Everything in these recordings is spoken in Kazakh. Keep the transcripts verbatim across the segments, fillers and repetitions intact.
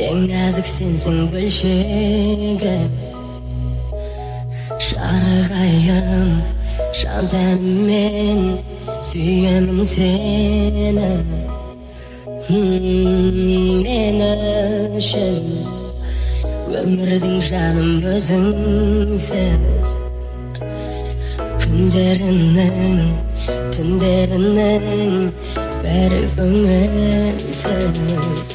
ең нәзік сенсің бөлшегі, шарығайым жан тәніммен сүйемін сені. Мен үшін өмірдің жаным өзіңсіз, күндерінің түндерінің бәрі көңілсіз.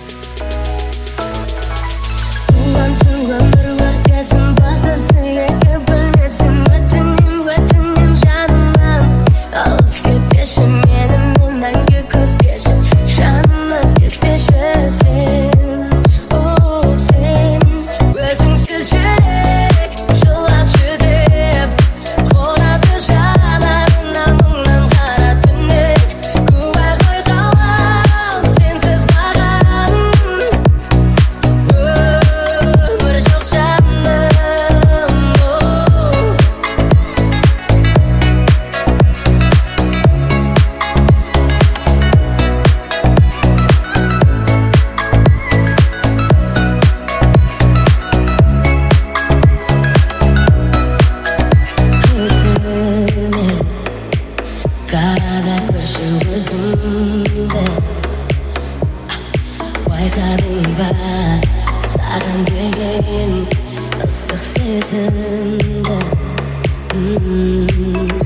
Қуансың өмір өткесін, бастысы екі бөлмесін. Өтінем, өтінем жанымнан, алыс кетпеші мені, мен мәңгі күтпеші, жаным кетпеші сен. О, сен өзіңсіз жүрек жылап жүдеп, қонады жанарына мұңнан қара түнек. Куә ғой қалам сенсіз маған, өмір жоқ жаным. Көзіме қарада көрші өзіңді, байқадың ба саған деген ыстық сезімді.